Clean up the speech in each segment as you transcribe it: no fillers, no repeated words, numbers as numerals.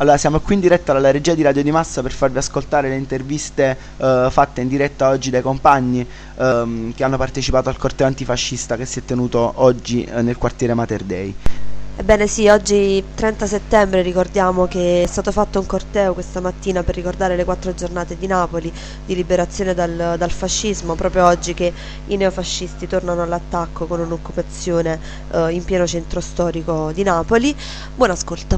Allora, siamo qui in diretta dalla regia di Radio di Massa per farvi ascoltare le interviste fatte in diretta oggi dai compagni che hanno partecipato al corteo antifascista che si è tenuto oggi nel quartiere Mater Dei. Ebbene sì, oggi 30 settembre ricordiamo che è stato fatto un corteo questa mattina per ricordare le 4 giornate di Napoli, di liberazione dal fascismo, proprio oggi che i neofascisti tornano all'attacco con un'occupazione in pieno centro storico di Napoli. Buon ascolto.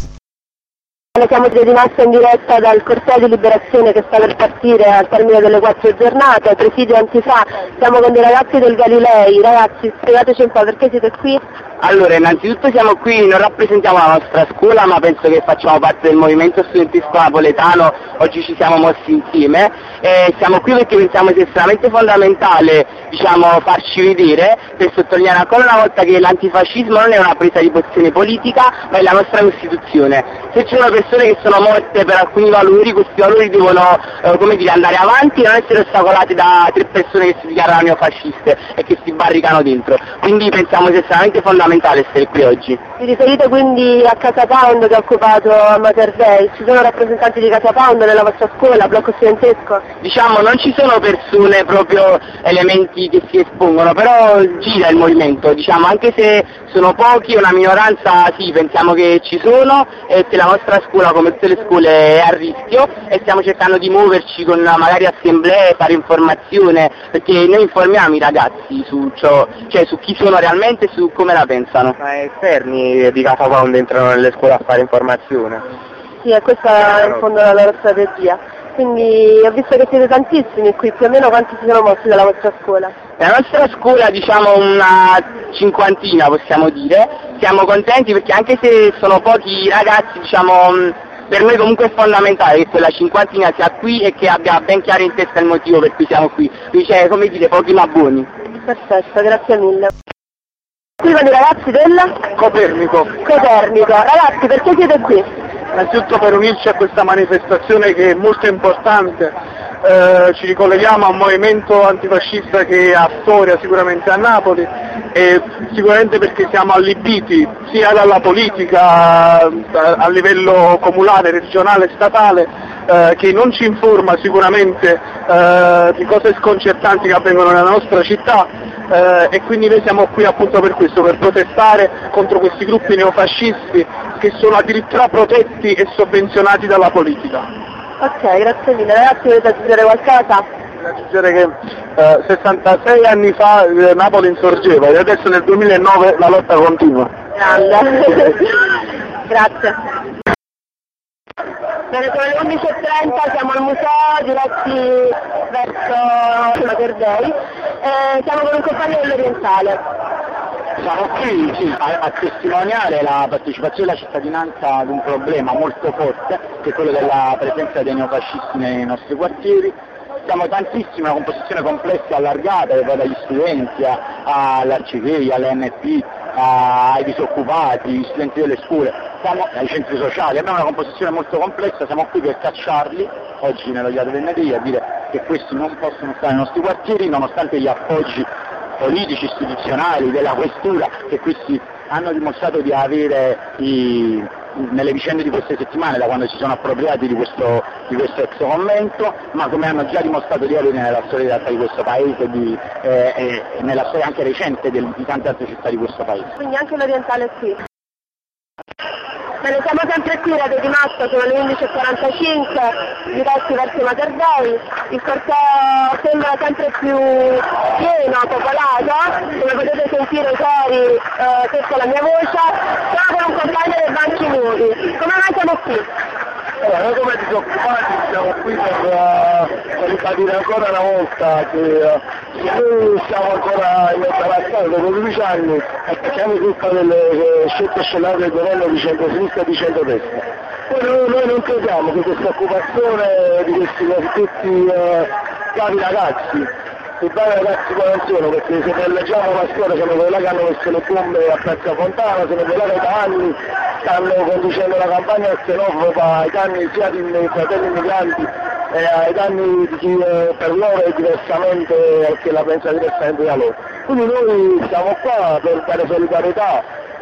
Siamo rimasti in diretta dal corteo di liberazione che sta per partire al termine delle 4 giornate, presidio Antifà, siamo con dei ragazzi del Galilei. Ragazzi, spiegateci un po' perché siete qui? Allora, innanzitutto siamo qui, non rappresentiamo la nostra scuola, ma penso che facciamo parte del movimento studentesco napoletano, oggi ci siamo mossi insieme e siamo qui perché pensiamo sia estremamente fondamentale, farci vedere per sottolineare ancora una volta che l'antifascismo non è una presa di posizione politica, ma è la nostra Costituzione. Se ci sono persone che sono morte per alcuni valori, questi valori devono andare avanti e non essere ostacolati da 3 persone che si dichiarano neofasciste e che si barricano dentro. Quindi pensiamo sia estremamente fondamentale essere qui oggi. Vi riferite quindi a Casa Pound che ha occupato a Mater Dei? Ci sono rappresentanti di Casa Pound nella vostra scuola, blocco studentesco? Non ci sono persone, proprio elementi che si espongono, però gira il movimento, anche se sono pochi, una minoranza sì, pensiamo che ci sono e che la nostra scuola, come tutte le scuole, è a rischio e stiamo cercando di muoverci con magari assemblee, fare informazione, perché noi informiamo i ragazzi su ciò, su chi sono realmente e su come la pensano. Ma esterni di Casa Pound entrano nelle scuole a fare informazione? Sì, e questa è in fondo la loro strategia. Quindi ho visto che siete tantissimi qui, più o meno quanti si sono mossi dalla vostra scuola? La nostra scuola una cinquantina possiamo dire, siamo contenti perché anche se sono pochi ragazzi per noi comunque è fondamentale che quella cinquantina sia qui e che abbia ben chiaro in testa il motivo per cui siamo qui, quindi pochi ma buoni. Perfetto, grazie mille. Qui con i ragazzi del? Copernico. Ragazzi, perché siete qui? Innanzitutto per unirci a questa manifestazione che è molto importante, ci ricolleghiamo a un movimento antifascista che ha storia sicuramente a Napoli e sicuramente perché siamo allibiti sia dalla politica a livello comunale, regionale, statale, che non ci informa sicuramente di cose sconcertanti che avvengono nella nostra città e quindi noi siamo qui appunto per questo, per protestare contro questi gruppi neofascisti che sono addirittura protetti e sovvenzionati dalla politica. Ok, grazie mille. Ragazzi, volete aggiungere qualcosa? Voglio aggiungere che 66 anni fa Napoli insorgeva e adesso nel 2009 la lotta continua. Grande. Grazie. Bene, sono le 11:30, siamo al museo diretti verso Mater Dei e siamo con un compagno dell'Orientale. Siamo qui a testimoniare la partecipazione della cittadinanza ad un problema molto forte, che è quello della presenza dei neofascisti nei nostri quartieri. Siamo tantissimi, una composizione complessa allargata che va dagli studenti all'arcicheria, all'NP, ai disoccupati, agli studenti delle scuole, ai centri sociali. Abbiamo una composizione molto complessa, siamo qui per cacciarli oggi nello Iad Venerdì, a dire che questi non possono stare nei nostri quartieri nonostante gli appoggi politici, istituzionali, della questura che questi hanno dimostrato di avere nelle vicende di queste settimane, da quando si sono appropriati di questo ex convento, ma come hanno già dimostrato di avere nella storia di questo paese e nella storia anche recente di tante altre città di questo paese. Quindi anche l'Orientale è qui. Bene, siamo sempre qui, Radio di Massa, sono le 11:45, diretti verso Mater Dei, il corteo sembra sempre più pieno, popolato, come potete sentire fuori sotto la mia voce, sono con un compagno dei banchi nuovi. Come mai siamo qui? Allora, noi come disoccupati siamo qui per ribadire ancora una volta che noi siamo ancora in operazione dopo 12 anni e siamo colpa delle scelte scellerate del governo di centro-sinistra e di centro-destra. Poi noi non crediamo che questa occupazione di questi cosiddetti bravi ragazzi, i bravi ragazzi poi non sono, perché se leggiamo la storia sono quelli che hanno messo le bombe a Piazza Fontana, sono quelli che da anni stanno conducendo la campagna xenofoba ai danni sia dei fratelli migranti e ai danni di chi per loro è diversamente, che la pensa diversamente da loro. Quindi noi siamo qua per dare solidarietà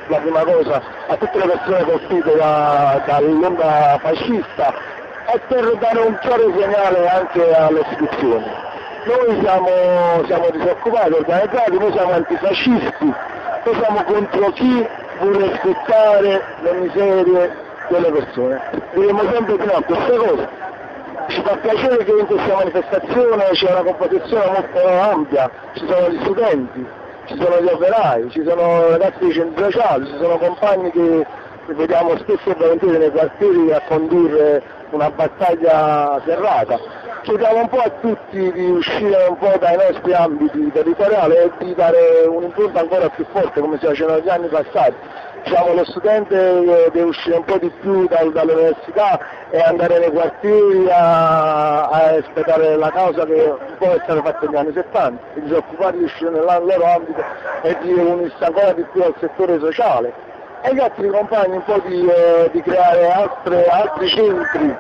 la prima cosa, a tutte le persone colpite dall'onda fascista e per dare un chiaro segnale anche alle istituzioni. Noi siamo disoccupati, organizzati, noi siamo antifascisti, noi siamo contro chi vuole rispettare le miserie delle persone. Diremo sempre di no a queste cose. Ci fa piacere che in questa manifestazione c'è una composizione molto ampia, ci sono gli studenti, ci sono gli operai, ci sono ragazzi dei centri sociali, ci sono compagni che vediamo spesso e volentieri nei quartieri a condurre una battaglia serrata. Chiediamo un po' a tutti di uscire un po' dai nostri ambiti territoriali e di dare un impronta ancora più forte come si faceva negli anni passati. Diciamo, lo studente deve uscire un po' di più dall'università e andare nei quartieri a espletare la causa che un po' è stata fatta negli anni 70, i disoccupati di uscire nel loro ambito e di unirsi ancora di più al settore sociale. E gli altri compagni un po' di creare altri centri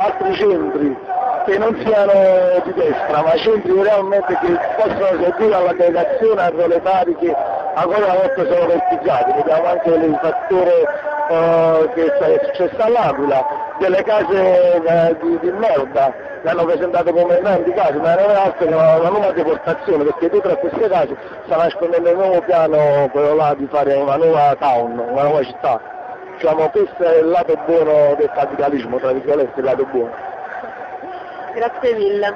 che non siano di destra, ma centri realmente che possono servire all'aggregazione a proletari che ancora una volta sono vertigiati. Vediamo anche il fattore che è successo all'Aquila, delle case di merda, che hanno presentato come grandi case, ma non è altro che una nuova deportazione, perché dietro a queste case sta nascondendo il nuovo piano, quello là di fare una nuova town, una nuova città. Diciamo, questo è il lato buono del capitalismo, tra virgolette, il lato buono. Grazie mille,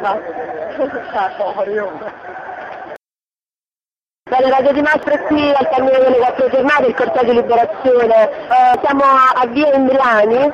Bene, Radio Di Mastro è qui al termine delle 4 giornate, il corteo di liberazione. Siamo a Via Imbriani.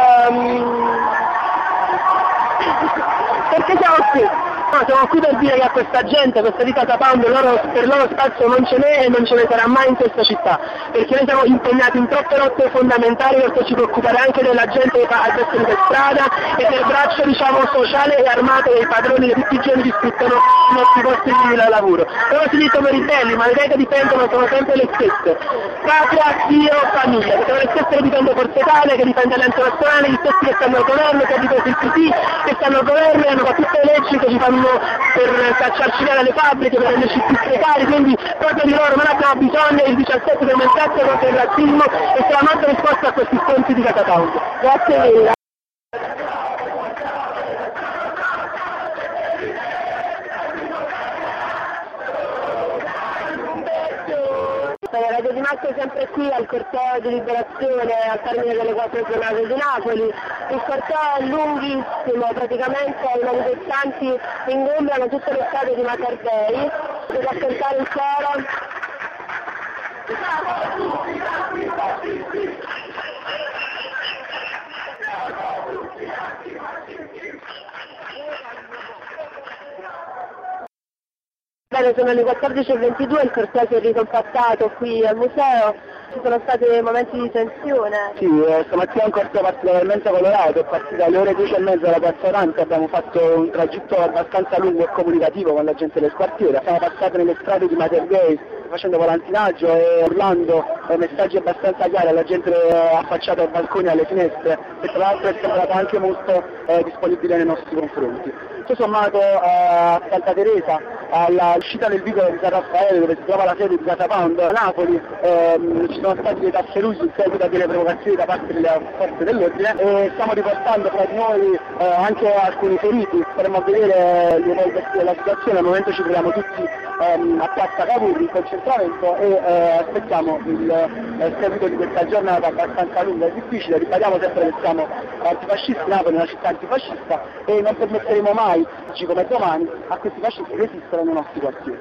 Perché siamo qui? No, siamo qui per dire che a questa gente, questa di Casa Pound, per loro spazio non ce n'è e non ce ne sarà mai in questa città, perché noi siamo impegnati in troppe lotte fondamentali per ci preoccupare anche della gente che fa adesso per strada e del braccio, diciamo, sociale e armato dei padroni che tutti i giorni sfruttano i nostri posti di lavoro. Loro si dicono ribelli, ma le idee che difendono sono sempre le stesse: patria, Dio, famiglia, che sono le stesse che difende Forza Italia, che difende l'Alleanza Nazionale, gli stessi che stanno al governo, che hanno difeso il PD, che stanno al governo e hanno fatto tutte le leggi che ci fanno per cacciarci via dalle fabbriche, per renderci più precari, quindi proprio di loro non abbiamo bisogno. Il 17 per manifestazione contro il razzismo e sarà la nostra risposta a questi sconti di Casa Pound. Grazie mille. Radio Di Mastro è sempre qui al corteo di liberazione al termine delle 4 giornate di Napoli. Il corteo è lunghissimo, praticamente i manifestanti ingombrano tutte le strade di Macardei. Devo ascoltare il coro. Bene, sono le 14:22, il corteo si è ricompattato qui al museo, ci sono stati momenti di tensione. Sì, stamattina è un corteo particolarmente colorato, è partito alle ore 10:30 dalla Piazza Dante, abbiamo fatto un tragitto abbastanza lungo e comunicativo con la gente del quartiere, siamo passati nelle strade di Matergei facendo volantinaggio e urlando messaggi abbastanza chiari alla gente affacciata ai balconi e alle finestre, e tra l'altro è sembrata anche molto disponibile nei nostri confronti. Tutto sommato a Santa Teresa, all'uscita del vicolo di San Raffaele, dove si trova la sede di Casa Pound, a Napoli, ci sono stati dei tafferugli in seguito a delle provocazioni da parte delle forze dell'ordine e stiamo riportando fra di noi anche alcuni feriti. Staremo a vedere l'evolversi della situazione. Al momento ci troviamo tutti a Piazza Cavour in concentramento e aspettiamo il seguito di questa giornata abbastanza lunga e difficile. Ribadiamo sempre che siamo antifascisti, Napoli è una città antifascista e non permetteremo mai, oggi come domani, a questi fascisti che esistono nei nostri quartieri.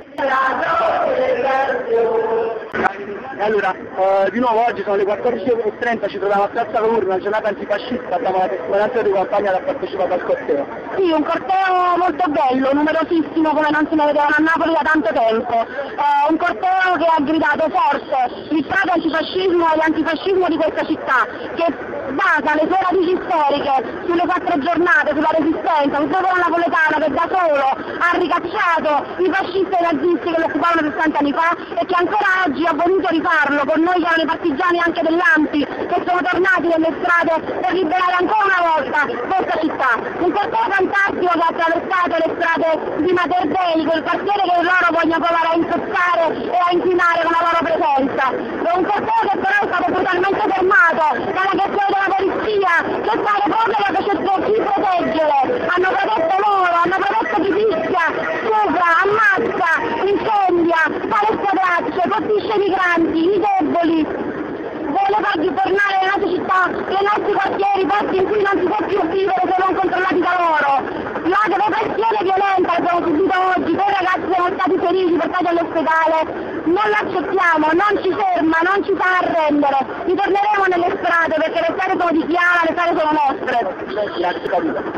Allora, di nuovo oggi sono le 14:30, ci troviamo a Piazza Cavour, una giornata antifascista, abbiamo la testimonianza di compagni che ha partecipato al corteo. Sì, un corteo molto bello, numerosissimo come non se ne vedevano a Napoli da tanto tempo. Un corteo che ha gridato forte il stato antifascismo e l'antifascismo di questa città, che basa le sue radici storiche sulle 4 giornate, sulla resistenza, sul popolo napoletano che da solo ha ricacciato i fascisti e i nazisti che lo occupavano 60 anni fa e che ancora oggi ha voluto rifarlo, con noi che erano i partigiani anche dell'Anti, che sono tornati nelle strade per liberare ancora una volta questa città. Un corteo fantastico che ha attraversato le strade di Mater Dei, quel quartiere che loro vogliono provare a intoccare e a inquinare con la loro presenza. È un corteo che però è stato brutalmente fermato dalla questione della polizia, che pare proprio che facesse chi proteggere. Hanno protetto loro, hanno protetto chi fischia, stupra, ammazza, incendia, fa le squadracce, colpisce i migranti, i deboli, vuole farli tornare nelle nostre città, nei nostri quartieri, posti in cui non si può più vivere se non controllati da loro. La repressione violenta che abbiamo subito oggi, quei ragazzi sono stati feriti, portati all'ospedale, non l'accettiamo, non ci ferma, non ci fa arrendere. Ritorneremo nelle strade perché le strade sono di Chiara, le strade sono nostre.